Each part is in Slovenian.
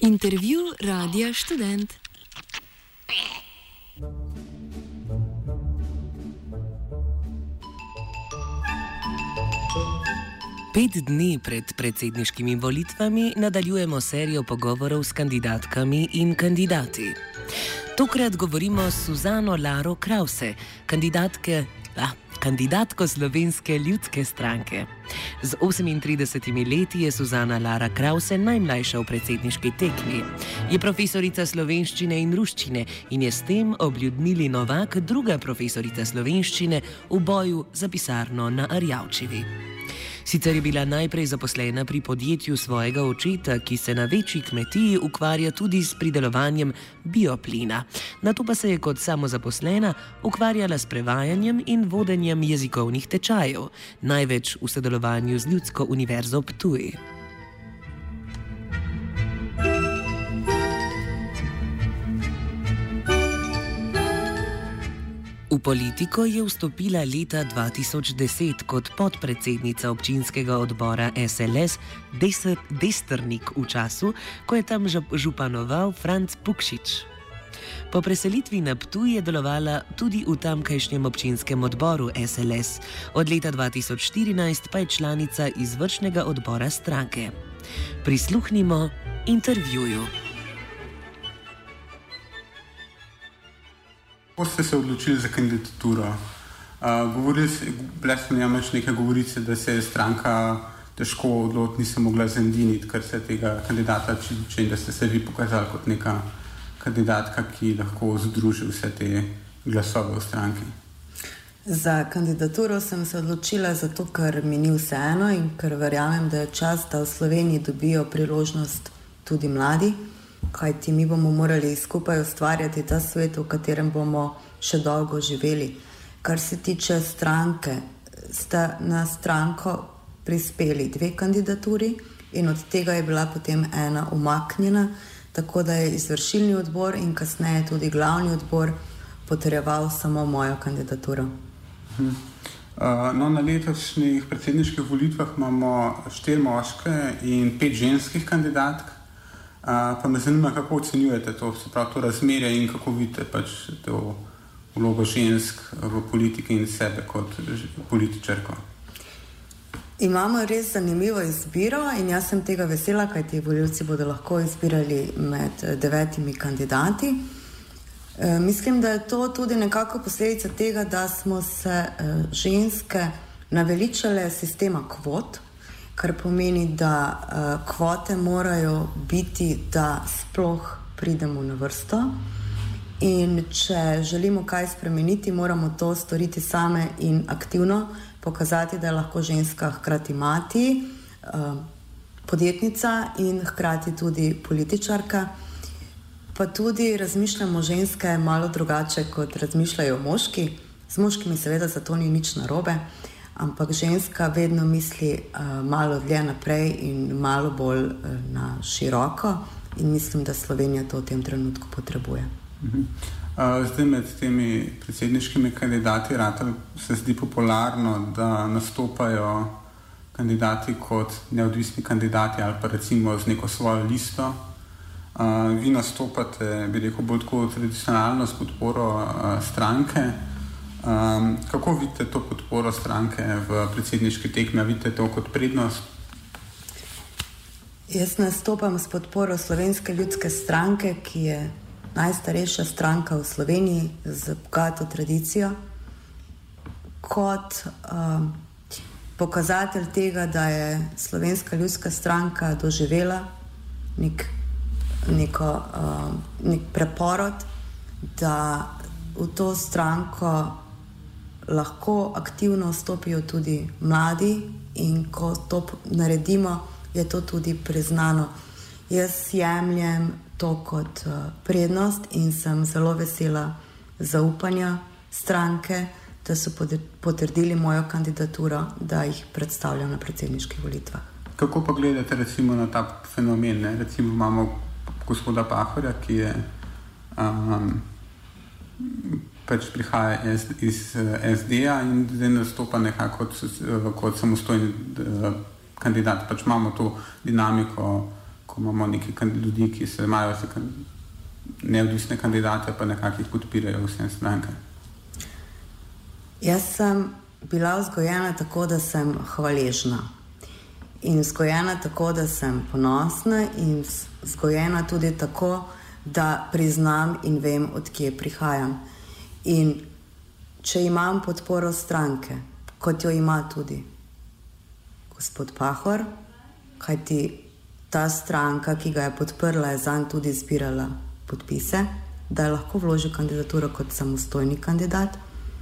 Intervju Radia Študent. Pet dni pred predsedniškimi volitvami nadaljujemo serijo pogovorov s kandidatkami in kandidati. Tokrat govorimo s Suzano Laro Krause, kandidatko Slovenske ljudske stranke. Z 38 leti je Suzana Lara Krause najmlajša v predsedniški tekmi. Je profesorica slovenščine in ruščine in je s tem ob Ljudmili Novak druga profesorica slovenščine v boju za pisarno na Arjavčevi. Sicer je bila najprej zaposlena pri podjetju svojega očeta, ki se na večji kmetiji ukvarja tudi s pridelovanjem bioplina. Nato pa se je kot samozaposlena ukvarjala s prevajanjem in vodenjem jezikovnih tečajev, največ v sodelovanju z Ljudsko univerzo Ptuj. V politiko je vstopila leta 2010 kot podpredsednica občinskega odbora SLS Destrnik v času, ko je tam županoval Franc Pukšič. Po preselitvi na Ptuj je delovala tudi v tamkajšnjem občinskem odboru SLS. Od leta 2014 pa je članica izvršnega odbora stranke. Prisluhnimo intervjuju. Kako ste se odločili za kandidaturo? Bile so namreč neke govorice, da se je stranka težko odločiti, ni se mogla zediniti, kar se tega kandidata tiče, in da ste se vi pokazali kot neka kandidatka, ki lahko združi vse te glasove v stranki. Za kandidaturo sem se odločila zato, ker mi ni vseeno in ker verjamem, da je čas, da v Sloveniji dobijo priložnost tudi mladi. Kajti mi bomo morali skupaj ustvarjati ta svet, v katerem bomo še dolgo živeli. Kar se tiče stranke, sta na stranko prispeli 2 kandidaturi in od tega je bila potem ena umaknjena, tako da je izvršilni odbor in kasneje tudi glavni odbor potrjeval samo mojo kandidaturo. Na letošnjih predsedniških volitvah imamo 4 moške in 5 ženskih kandidatk. Pa me zanima, kako ocenjujete to razmerje in kako vidite to vlogo žensk v politiki in sebe kot političarko. Imamo res zanimivo izbiro in jaz sem tega vesela, kajti volivci bodo lahko izbirali med 9 kandidati. Mislim, da je to tudi nekako posledica tega, da smo se ženske naveličale sistema kvot, kar pomeni, da kvote morajo biti, da sploh pridemo na vrsto. In če želimo kaj spremeniti, moramo to storiti same in aktivno pokazati, da je lahko ženska hkrati mati, podjetnica in hkrati tudi političarka. Pa tudi razmišljamo ženske malo drugače, kot razmišljajo moški. Z moškimi seveda zato ni nič narobe. Ampak ženska vedno misli malo dlje naprej in malo bolj na široko in mislim, da Slovenija to v tem trenutku potrebuje. Zdaj med temi predsedniškimi kandidati se zdi popularno, da nastopajo kandidati kot neodvisni kandidati ali pa recimo z neko svojo listo. Vi nastopate, bi rekel, bolj tako tradicionalno s podporo stranke. Kako vidite to podporo stranke v predsedniški tekmi? Vidite to kot prednost? Jaz nastopam s podporo Slovenske ljudske stranke, ki je najstarejša stranka v Sloveniji z bogato tradicijo. Kot pokazatelj tega, da je Slovenska ljudska stranka doživela nek preporod, da v to stranko lahko aktivno vstopijo tudi mladi in ko to naredimo, je to tudi priznano. Jaz jemljem to kot prednost in sem zelo vesela zaupanja stranke, da so potrdili mojo kandidaturo, da jih predstavljam na predsedniških volitvah. Kako pa gledate recimo na ta fenomen? Recimo imamo gospoda Pahorja, ki je prihaja iz SD-ja in zdaj nastopa nekako kot samostojni kandidat. Imamo to dinamiko ko imamo nekaj ljudi, ki se imajo neodvisne kandidate, pa nekako jih podpirajo vse stranke? Jaz sem bila vzgojena tako, da sem hvaležna. In vzgojena tako, da sem ponosna in vzgojena tudi tako, da priznam in vem, od kje prihajam. In če imam podporo stranke, kot jo ima tudi gospod Pahor, kajti ta stranka, ki ga je podprla, je zanj tudi zbirala podpise, da je lahko vložil kandidaturo kot samostojni kandidat.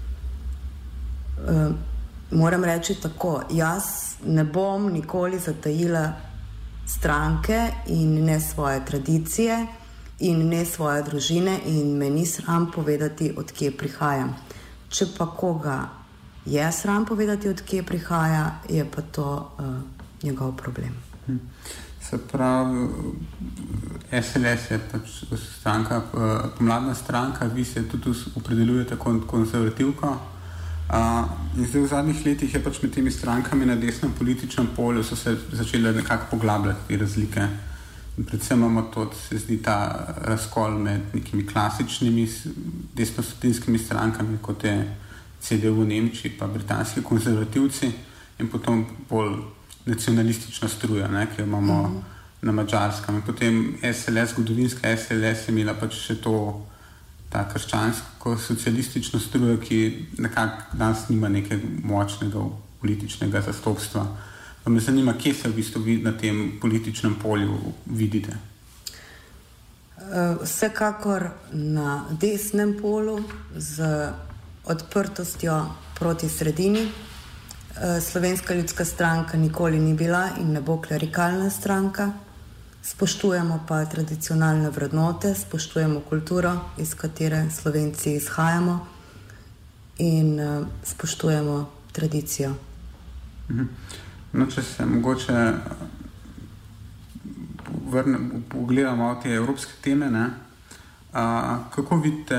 Moram reči tako, jaz ne bom nikoli zatajila stranke in ne svoje tradicije in ne svoje družine in me ni sram povedati, od kje prihajam. Če pa koga je sram povedati, od kje prihaja, je pa to njegov problem. Se pravi, SLS je pač stranka, pomladna stranka, vi se tudi opredeljujete kot konzervativka. In zdaj v zadnjih letih je pač med temi strankami na desnem političnem polju so se začele nekako poglabljati te razlike. In predvsem imamo tudi, se zdi, ta razkol med nekimi klasičnimi desnosredinskimi strankami, kot je CDU v Nemčiji, pa britanski konzervativci, in potem bolj nacionalistična struja, ki jo imamo na Madžarskem. In potem SLS, zgodovinska SLS je imela pač še ta krščansko-socialistično strujo, ki nekako danes nima nekega močnega političnega zastopstva. Pa me zanima, kje se v bistvu vi na tem političnem polju vidite? Vsekakor na desnem polu z odprtostjo proti sredini. Slovenska ljudska stranka nikoli ni bila in ne bo klerikalna stranka. Spoštujemo pa tradicionalne vrednote, spoštujemo kulturo, iz katere Slovenci izhajamo, in spoštujemo tradicijo. No, če se mogoče pogledamo te evropske teme, kako vidite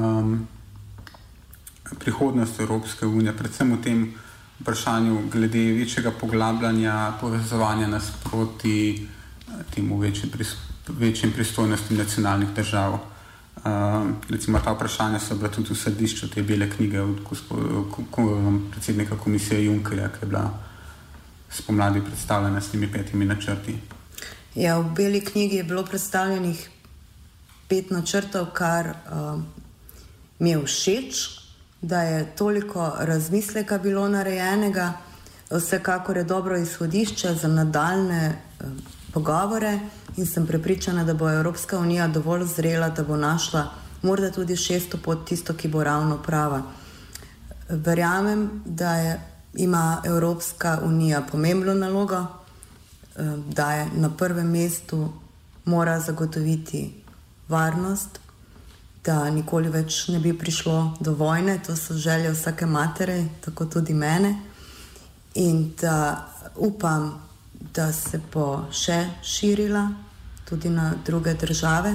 prihodnost Evropske unije, predvsem v tem vprašanju glede večjega poglabljanja, povezovanja nas proti temu večjim pristojnostim nacionalnih držav. Recimo ta vprašanja so bila tudi v središču te bele knjige od predsednika komisije Junckerja, ki je bila spomladi predstavljena s temi 5 načrti. Ja, v beli knjigi je bilo predstavljenih 5 načrtov, kar mi je všeč, da je toliko razmisleka bilo narejenega. Vsekakor je dobro izhodišče za nadaljne pogovore in sem prepričana, da bo Evropska unija dovolj zrela, da bo našla morda tudi 6. pot, tisto, ki bo ravno prava. Verjamem, da ima Evropska unija pomembno nalogo, da je na prvem mestu mora zagotoviti varnost, da nikoli več ne bi prišlo do vojne, to so želje vsake matere, tako tudi mene, in da upam, da se bo še širila tudi na druge države.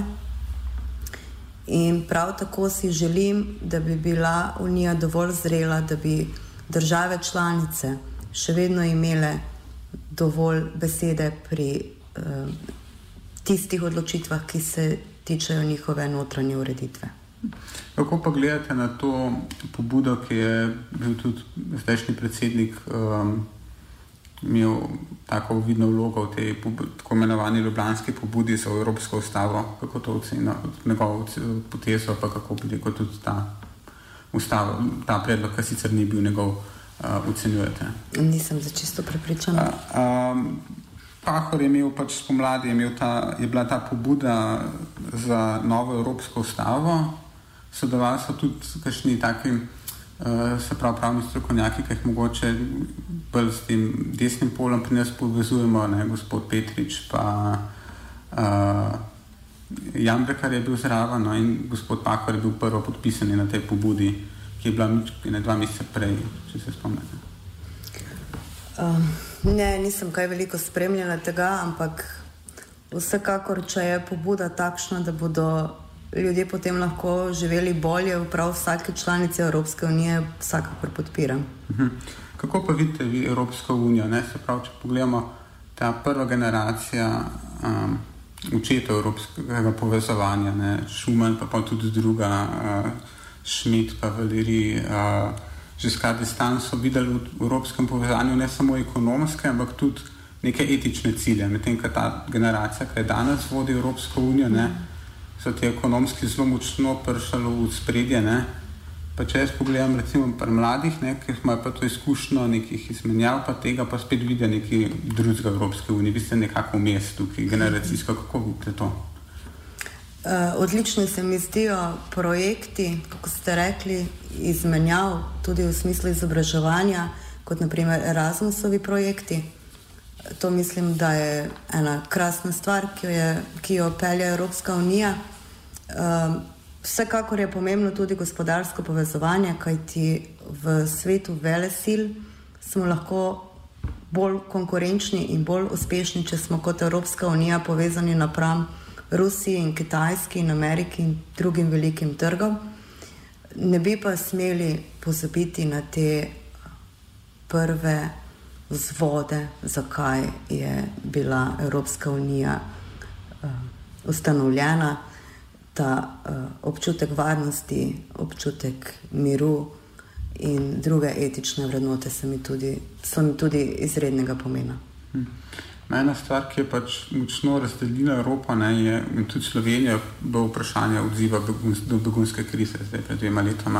In prav tako si želim, da bi bila Unija dovolj zrela, da bi države članice še vedno imele dovolj besede pri tistih odločitvah, ki se tičejo njihove notranje ureditve. Kako pa gledate na to pobudo, ki je bil tudi zdajšnji predsednik imel tako vidno vlogo v tej tako imenovani ljubljanski pobudi za Evropsko ustavo? Kako to oceni njegovo potezo, pa kako bi rekel tudi ta predlog, ki sicer ni bil njegov, ocenjujete? Nisem za čisto prepričana. Pahor je imel pač spomladi, je bila ta pobuda za novo Evropsko ustavo. Sodelovali so tudi kakšni taki, se pravi pravni strokovnjaki, ki jih mogoče bolj s tem desnim polom pri nas povezujemo, gospod Petrič pa Jambrek je bil zraven, in gospod Pahor je bil prvo podpisani na tej pobudi, ki je bila 2 meseca prej, če se spomnite. Ne, nisem kaj veliko spremljala tega, ampak vsekakor, če je pobuda takšna, da bodo ljudje potem lahko živeli bolje v prav vsake članice Evropske unije, vsakakor podpiram. Kako pa vidite vi Evropsko unijo? Se pravi, če pogledamo ta prva generacija očetov evropskega povezovanja, ne, Schuman, pa tudi druga, Schmidt, pa Valéry, Giscard d'Estaing so videli v evropskem povezanju ne samo ekonomske, ampak tudi neke etične cilje. Medtem, ko ta generacija, ki je danes vodi Evropsko unijo, ne, so ti ekonomski zelo močno prišli v spredje, ne. Pa če jaz pogledam recimo pri mladih, ne, ki imajo pa to izkušnjo nekih izmenjav, pa tega pa spet vidijo nekaj drugega Evropske unije. Vi ste nekako vmes tukaj, generacijsko, kako vidite to? Odlični se mi zdijo projekti, kako ste rekli, izmenjav, tudi v smislu izobraževanja, kot naprimer Erasmusovi projekti. To mislim, da je ena krasna stvar, ki jo pelje Evropska unija. Vsekakor je pomembno tudi gospodarsko povezovanje, kajti v svetu velesil smo lahko bolj konkurenčni in bolj uspešni, če smo kot Evropska unija povezani napram Rusiji in Kitajski in Ameriki in drugim velikim trgom. Ne bi pa smeli pozabiti na te prve vzvode, zakaj je bila Evropska unija ustanovljena. Ta občutek varnosti, občutek miru in druge etične vrednote so mi tudi izrednega pomena. Ena stvar, ki je pač močno razdelila Evropo, ne, je in tudi Slovenija bo vprašanje odziva do begunske krize zdaj pred 2 letoma.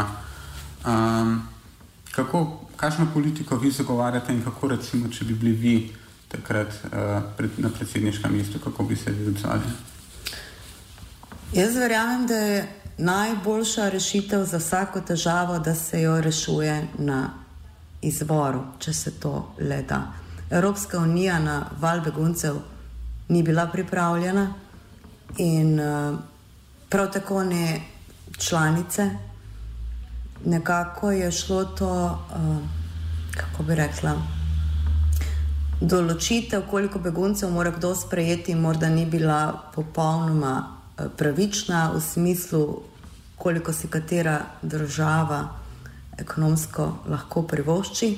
Kakšno politiko vi zagovarjate in kako recimo, če bi bili vi takrat na predsedniškem mestu, kako bi se vi odzvali? Jaz verjamem, da je najboljša rešitev za vsako težavo, da se jo rešuje na izvoru, če se to le da. Evropska unija na val beguncev ni bila pripravljena in prav tako ne članice. Nekako je šlo to, kako bi rekla, določitev, koliko beguncev mora kdo sprejeti, morda ni bila popolnoma pravična v smislu, koliko si katera država ekonomsko lahko privošči.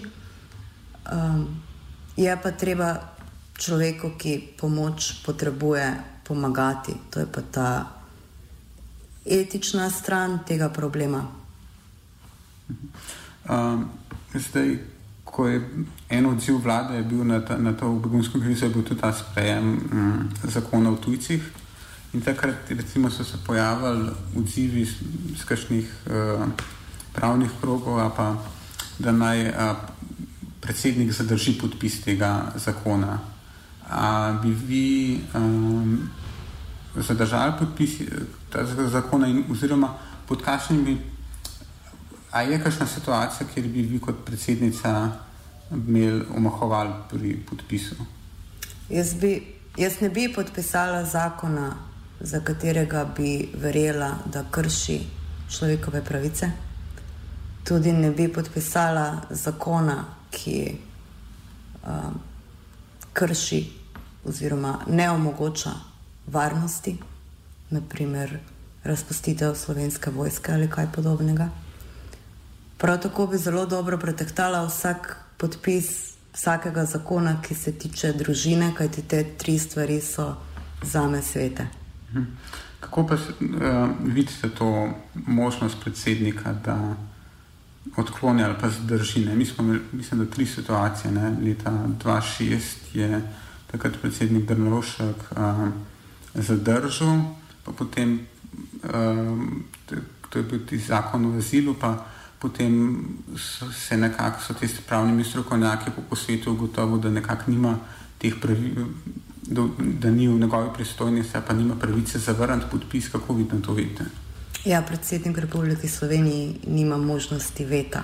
Je pa treba človeku, ki pomoč potrebuje, pomagati. To je pa ta etična stran tega problema. Zdaj, ko je en odziv vlade je bil na to begunsko krizo, je bil tudi ta sprejem zakona o tujcih. In takrat recimo so se pojavili odzivi z kakšnih pravnih krogov, pa da naj predsednik zadrži podpis tega zakona. Bi vi zadržali podpis tega zakona oziroma pod kakšnimi, je kakšna situacija, kjer bi vi kot predsednica omahovali pri podpisu? Jaz ne bi podpisala zakona, za katerega bi verjela, da krši človekove pravice. Tudi ne bi podpisala zakona, ki krši oziroma ne omogoča varnosti, naprimer razpustitev Slovenske vojske ali kaj podobnega. Prav tako bi zelo dobro pretehtala vsak podpis vsakega zakona, ki se tiče družine, kajti te 3 stvari so zame svete. Kako pa vidite to možnost predsednika, da odkloni ali pa zadrži? Mi smo imeli, mislim, da 3 situacije. Ne? Leta 2006 je takrat predsednik Drnovšek zadržal, pa potem to je bil zakon o azilu, pa potem so tisti pravnimi strokovnjaki po svetu ugotovili, da nekako nima teh pravil, da ni v njegovi pristojnosti, pa nima pravice zavrniti podpis. Kako vi na to vidite? Ja, predsednik Republike Slovenije nima možnosti veta.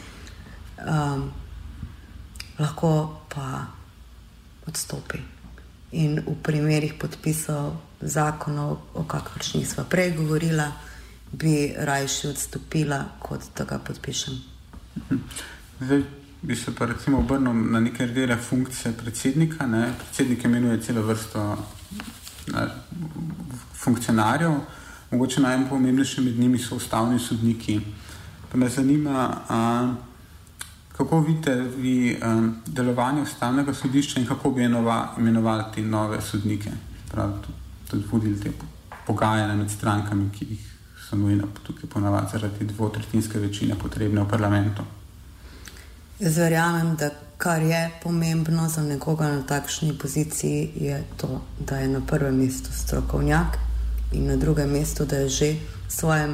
Lahko pa odstopi. In v primerih podpisov zakonov, o kakršnih sva prej govorila, bi rajši odstopila, kot da ga podpišem. Zdaj bi se pa recimo obrnil na neke dele funkcije predsednika. Ne? Predsednik imenuje celo vrsto funkcionarjev, mogoče najpomembnejši med njimi so ustavni sodniki. Pa me zanima, kako vidite vi delovanje ustavnega sodišča in kako bi imenovali te nove sodnike? tudi vodili te pogajanja med strankami, ki jih so nujno tukaj ponavadi zaradi dvotretjinske večine potrebne v parlamentu. Jaz verjamem, da kar je pomembno za nekoga na takšni poziciji, je to, da je na prvem mestu strokovnjak in na drugem mestu, da je že v svojem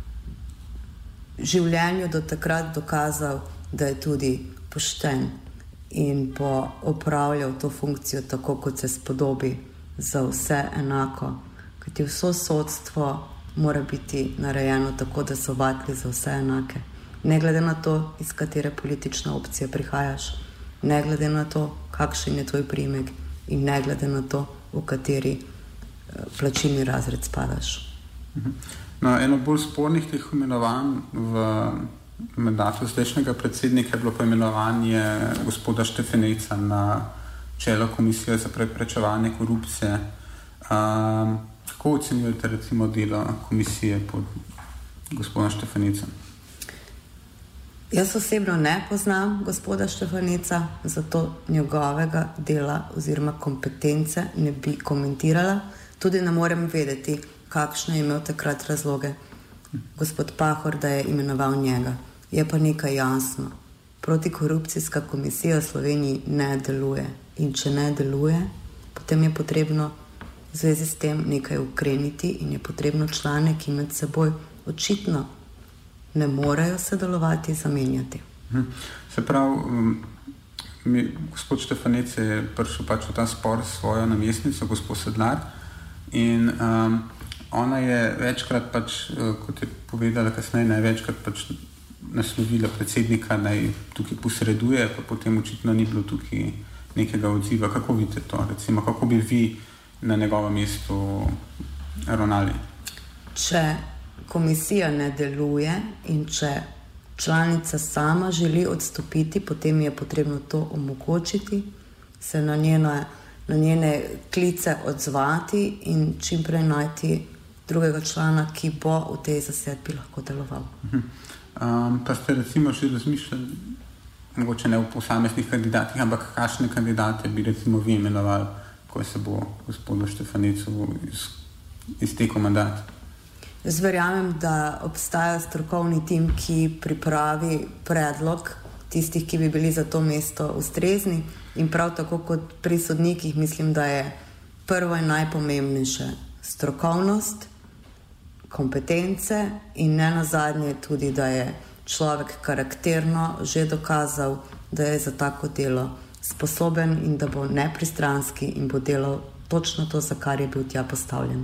življenju do takrat dokazal, da je tudi pošten in bo opravljal to funkcijo tako, kot se spodobi, za vse enako. Kajti vso sodstvo mora biti narejeno tako, da so vatli za vse enake. Ne glede na to, iz katere politične opcije prihajaš, ne glede na to, kakšen je tvoj priimek in ne glede na to, v kateri plačilni razred spadaš. No, eno bolj spornih teh imenovanj v mandatu zdajšnjega predsednika je bilo pa imenovanje gospoda Štefeneca na čelo Komisije za preprečevanje korupcije. Kako ocenjujete recimo delo komisije pod gospodom Štefenecem? Jaz osebno ne poznam gospoda Štefaneca, zato njegovega dela oziroma kompetence ne bi komentirala. Tudi ne morem vedeti, kakšne je imel takrat razloge gospod Pahor, da je imenoval njega. Je pa nekaj jasno. Protikorupcijska komisija v Sloveniji ne deluje. In če ne deluje, potem je potrebno v zvezi s tem nekaj ukreniti in je potrebno člane, ki med seboj očitno ne morejo sodelovati, zamenjati. Se pravi, gospod Štefanec je prišel pač v ta spor s svojo namestnico, gospod Sedlar, in ona je večkrat pač, kot je povedala kasneje, največkrat pač naslovila predsednika, naj tukaj posreduje, pa potem očitno ni bilo tukaj nekega odziva. Kako vidite to, recimo, kako bi vi na njegovem mestu ravnali? Če komisija ne deluje in če članica sama želi odstopiti, potem je potrebno to omogočiti, se na njene klice odzvati in čimprej najti drugega člana, ki bo v tej zasedbi lahko deloval. Pa ste recimo že razmišljali, mogoče ne v posameznih kandidatih, ampak kakšne kandidate bi recimo vi imenovali, ko se bo gospodu Štefanecu iztekel mandat? Jaz verjamem, da obstaja strokovni tim, ki pripravi predlog tistih, ki bi bili za to mesto ustrezni, in prav tako kot pri sodnikih mislim, da je prvo in najpomembnejše strokovnost, kompetence in ne nazadnje tudi, da je človek karakterno že dokazal, da je za tako delo sposoben in da bo nepristranski in bo delal točno to, za kar je bil tja postavljen.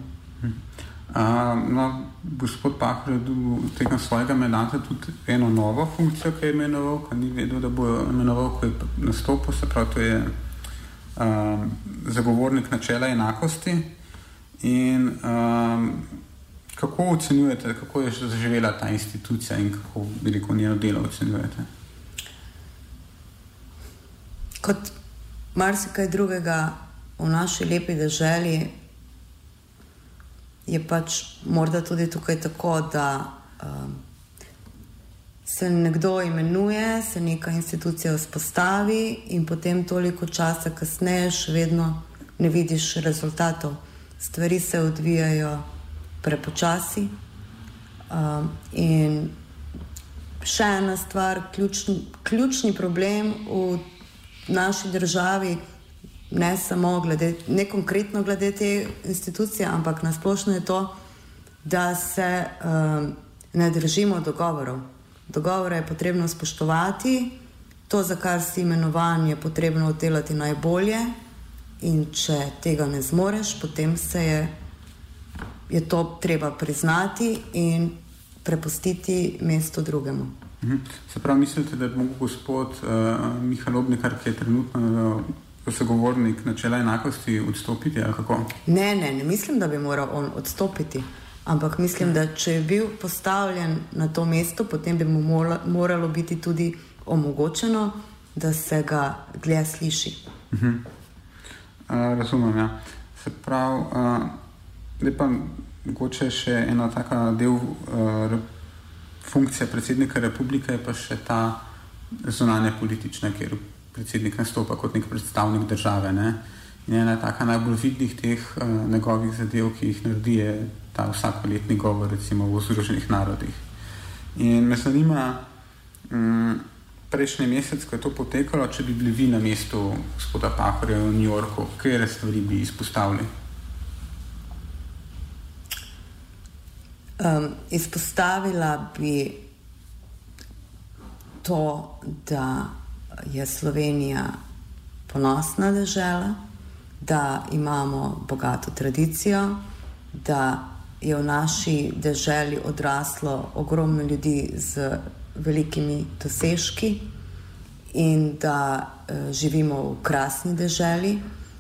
No, gospod Pahor je tekom svojega mandata tudi eno novo funkcijo, ki je imenoval, ko ni vedel, da bo imenoval, ko je nastopil, se pravi, to je zagovornik načela enakosti. In kako ocenjujete, kako je zaživela ta institucija in kako veliko njeno delo ocenjujete? Kot marsikaj drugega v naši lepi deželi je pač morda tudi tukaj tako, da se nekdo imenuje, se neka institucija vzpostavi in potem toliko časa kasneje še vedno ne vidiš rezultatov. Stvari se odvijajo prepočasi in še ena stvar, ključni problem v naši državi, ne samo glede, ne konkretno glede te institucije, ampak nasplošno je to, da se ne držimo dogovorov. Dogovore je potrebno spoštovati, to, za kar si imenovan, je potrebno oddelati najbolje in če tega ne zmoreš, potem je to treba priznati in prepustiti mesto drugemu. Se pravi, mislite, da je mogel gospod Miha Lobnikar, ki je trenutno zagovornik načela enakosti, odstopiti ali kako? Ne mislim, da bi moral on odstopiti, ampak mislim, da če je bil postavljen na to mesto, potem bi mu moralo biti tudi omogočeno, da se ga dlje sliši. Razumem, ja. Se pravi, lepa, mogoče še ena taka del funkcija predsednika republike je pa še ta zunanja politična, kjer predsednik nastopa kot nek predstavnik države, ne? In ena taka najbolj vidnih teh njegovih zadev, ki jih naredi, je ta vsakoletni govor, recimo v Združenih narodih. In me zanima, prejšnji mesec, ko je to potekalo, če bi bili vi na mestu gospoda Pahorja v New Yorku, katere stvari bi izpostavili? Izpostavila bi to, da je Slovenija ponosna dežela, da imamo bogato tradicijo, da je v naši deželi odraslo ogromno ljudi z velikimi dosežki in da živimo v krasni deželi.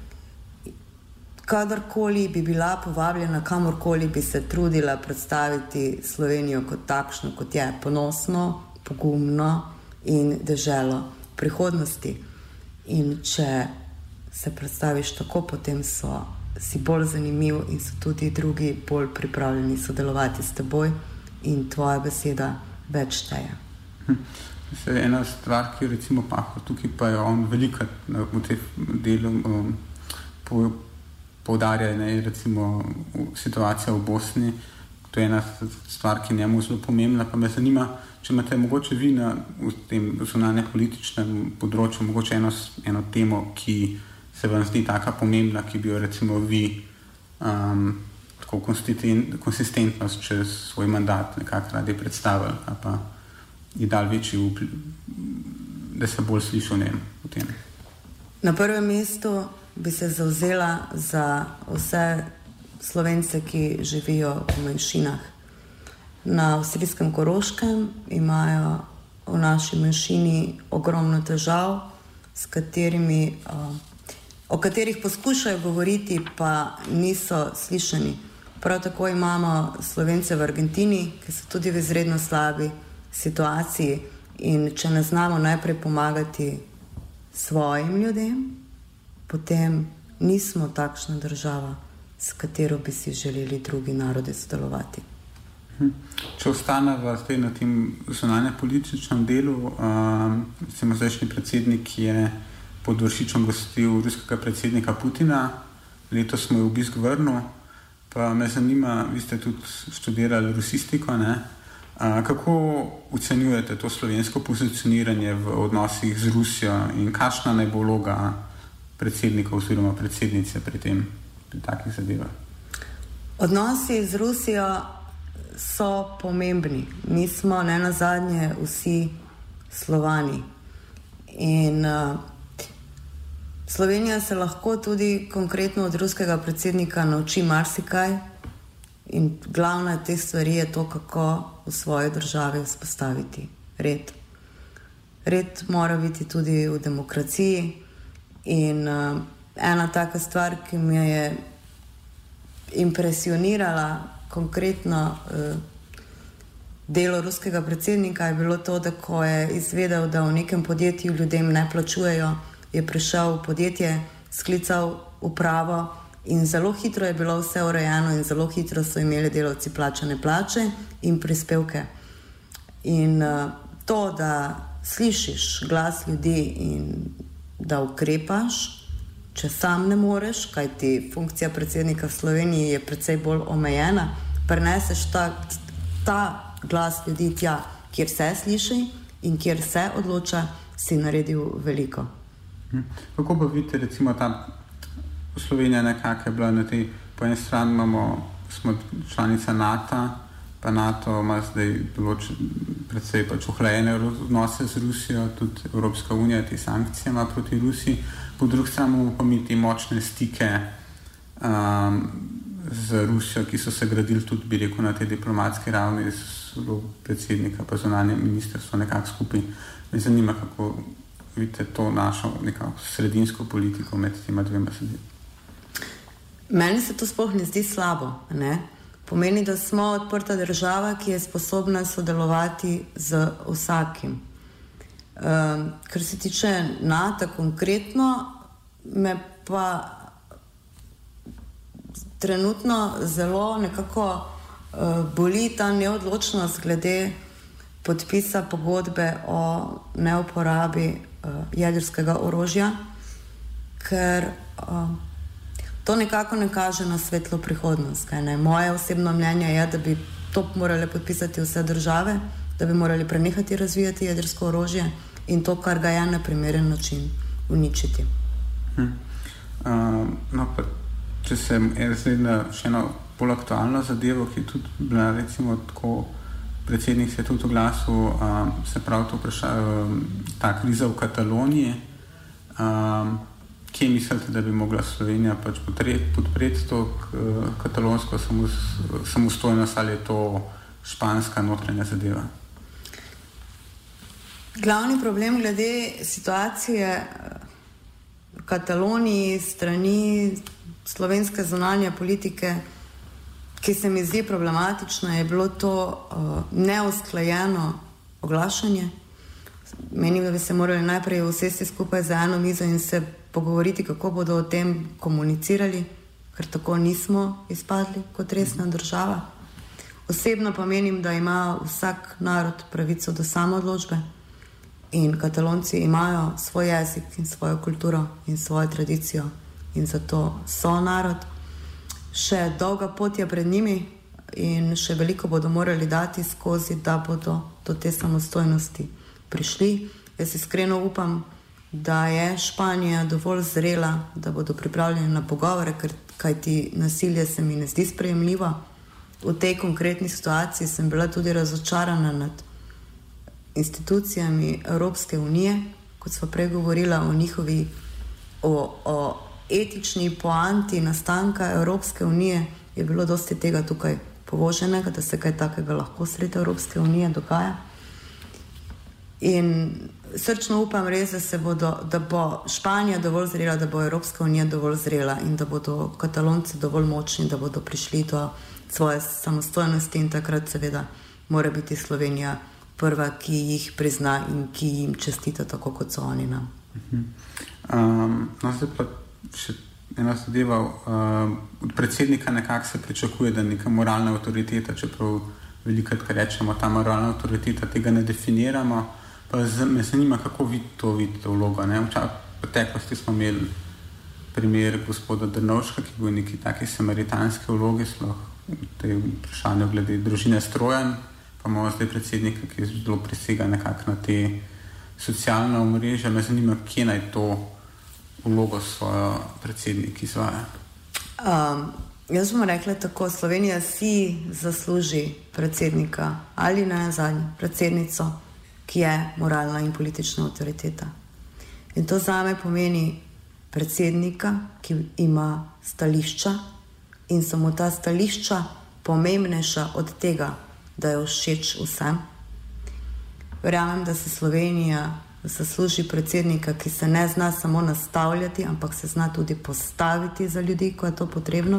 Kadarkoli bi bila povabljena, kamorkoli bi se trudila predstaviti Slovenijo kot takšno, kot je, ponosno, pogumno in deželo prihodnosti. In če se predstaviš tako, potem si bolj zanimiv in so tudi drugi bolj pripravljeni sodelovati s teboj in tvoja beseda več šteje. Ena stvar, ki je recimo Pahor tukaj, pa je on velika v tem delu poudarja, je recimo situacija v Bosni. To je ena stvar, ki je njemu zelo pomembna, pa me zanima, če imate mogoče vi v tem zunanje političnem področju mogoče eno temo, ki se vam zdi taka pomembna, ki bi jo recimo vi tako konsistentnost čez svoj mandat nekako radi predstavili, ali pa je dal večji vpliv, da se bolj sliši o tem. Na prvem mestu bi se zavzela za vse Slovence, ki živijo v manjšinah. Na avstrijskem Koroškem imajo v naši manjšini ogromno težav, o katerih poskušajo govoriti, pa niso slišani. Prav tako imamo Slovence v Argentini, ki so tudi v izredno slabi situaciji, in če ne znamo najprej pomagati svojim ljudem, potem nismo takšna država, s katero bi si želeli drugi narodi sodelovati. Če ostaneva zdaj na tem zunanje političnem delu, recimo zdajšnji predsednik je pod Vršičem gostil ruskega predsednika Putina, letos smo jo obisk vrnil, pa me zanima, vi ste tudi študirali rusistiko, ne? Kako ocenjujete to slovensko pozicioniranje v odnosih z Rusijo in kakšna naj bo vloga predsednika oziroma predsednice pri takih zadevah? Odnosi z Rusijo so pomembni. Mi smo nenazadnje vsi Slovani. In Slovenija se lahko tudi konkretno od ruskega predsednika nauči marsikaj. In glavna teh stvari je to, kako v svoji državi vzpostaviti red. Red mora biti tudi v demokraciji. In ena taka stvar, ki me je impresionirala konkretno delo ruskega predsednika, je bilo to, da ko je izvedel, da v nekem podjetju ljudem ne plačujejo, je prišel v podjetje, sklical upravo in zelo hitro je bilo vse urejeno in zelo hitro so imeli delavci plačane plače in prispevke. In to, da slišiš glas ljudi in da ukrepaš, če sam ne moreš, kajti funkcija predsednika v Sloveniji je precej bolj omejena, preneseš ta glas ljudi tja, kjer se sliši in kjer se odloča, si naredil veliko. Kako pa vidite, recimo ta Slovenija nekako je bila na tej, po eni strani smo članica NATO, pa NATO ima zdaj predvsej ohlajene odnose z Rusijo, tudi Evropska unija te sankcije ima proti Rusiji, po drugi strani imamo pa mi te močne stike z Rusijo, ki so se gradili tudi, bi rekel, na tej diplomatski ravni z predsednika pa zunanje ministrstvo nekako skupaj. Me zanima, kako vidite to našo nekako sredinsko politiko med tema dvema sedima. Meni se to sploh ne zdi slabo, ne? Pomeni, da smo odprta država, ki je sposobna sodelovati z vsakim. Kar se tiče NATO konkretno, me pa trenutno zelo nekako boli ta neodločnost glede podpisa pogodbe o neuporabi jedrskega orožja, ker to nekako ne kaže na svetlo prihodnost. Moje osebno mnenje je, da bi to morali podpisati vse države, da bi morali prenehati razvijati jedrsko orožje in to, kar ga je, na primeren način uničiti. Če se zdaj na še eno bolj aktualno zadevo, ki je tudi bila, recimo, tako predsednik se je tudi oglasil, se pravi to ta kriza v Kataloniji. Kje mislite, da bi mogla Slovenija pač podpreti to katalonsko samostojnost ali je to španska notranja zadeva? Glavni problem glede situacije v Kataloniji strani slovenske zunanje politike, ki se mi zdi problematično, je bilo to neusklajeno oglašanje. Menim, da bi se morali najprej usesti skupaj za eno mizo in se pogovoriti, kako bodo o tem komunicirali, ker tako nismo izpadli kot resna država. Osebno pa menim, da ima vsak narod pravico do samoodločbe in Katalonci imajo svoj jezik in svojo kulturo in svojo tradicijo in zato so narod. Še dolga pot je pred njimi in še veliko bodo morali dati skozi, da bodo do te samostojnosti prišli. Jaz iskreno upam, da je Španija dovolj zrela, da bodo pripravljeni na pogovore, kajti nasilje se mi ne zdi sprejemljivo. V tej konkretni situaciji sem bila tudi razočarana nad institucijami Evropske unije, kot sva prej govorila o etični poanti nastanka Evropske unije, je bilo dosti tega tukaj povoženega, da se kaj takega lahko sredi Evropske unije dogaja. In srčno upam res, da bo Španija dovolj zrela, da bo Evropska unija dovolj zrela in da bodo Katalonci dovolj močni, da bodo prišli do svoje samostojnosti in takrat seveda mora biti Slovenija prva, ki jih prizna in ki jim čestita tako, kot so oni nam. Zdaj pa še ena zadeva. Od predsednika nekako se pričakuje, da neka moralna avtoriteta, čeprav velikrat, kar rečemo, ta moralna avtoriteta, tega ne definiramo. Pa me zanima, kako vi to vidite vlogo. V preteklosti smo imeli primer gospoda Drnovška, ki je bil v neki taki samaritanski vlogi, sploh v tej vprašanju glede družine Strojan, pa imamo zdaj predsednika, ki zelo prisega nekako na te socialne omrežja. Me zanima, kje naj to vlogo svojo predsednik izvaja. Jaz bom rekla tako, Slovenija si zasluži predsednika ali nazadnje predsednico, ki je moralna in politična avtoriteta. In to zame pomeni predsednika, ki ima stališča in so mu ta stališča pomembnejša od tega, da je všeč vsem. Verjamem, da se Slovenija zasluži predsednika, ki se ne zna samo nastavljati, ampak se zna tudi postaviti za ljudi, ko je to potrebno.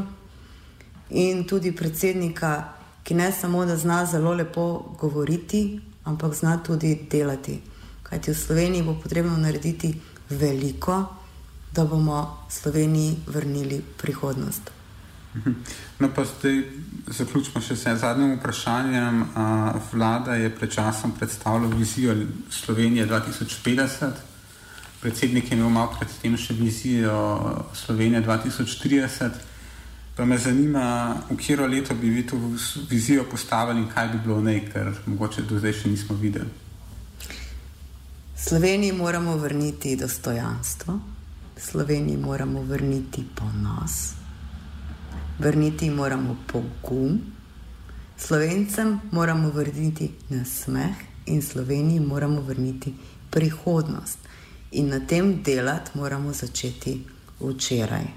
In tudi predsednika, ki ne samo, da zna zelo lepo govoriti, ampak zna tudi delati. Kajti v Sloveniji bo potrebno narediti veliko, da bomo Sloveniji vrnili prihodnost. No pa zdaj zaključimo še z zadnjim vprašanjem. Vlada je pred časom predstavila vizijo Slovenije 2050. Predsednik je imel malo pred tem še vizijo Slovenije 2030. Pa me zanima, v katero leto bi vi to vizijo postavili in kaj bi bilo v njej, ker mogoče do zdaj še nismo videli. Sloveniji moramo vrniti dostojanstvo, Sloveniji moramo vrniti ponos, vrniti moramo pogum, Slovencem moramo vrniti nasmeh in Sloveniji moramo vrniti prihodnost. In na tem delati moramo začeti včeraj.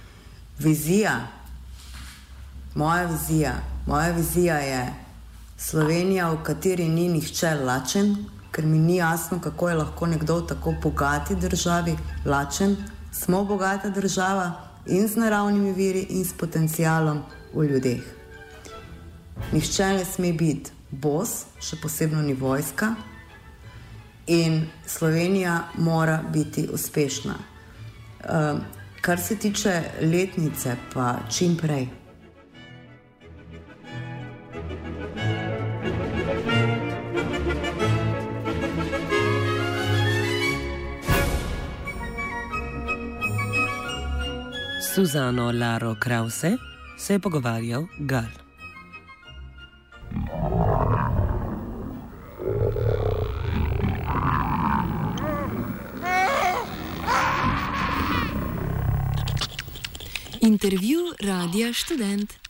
Moja vizija je Slovenija, v kateri ni nihče lačen, ker mi ni jasno, kako je lahko nekdo v tako bogati državi lačen. Smo bogata država in z naravnimi viri in s potencialom v ljudeh. Nihče ne sme biti bos, še posebno ni vojska, in Slovenija mora biti uspešna. Kar se tiče letnice, pa čim prej. Suzano Laro Krause se je pogovarjal Gal. Intervju Radia Študent.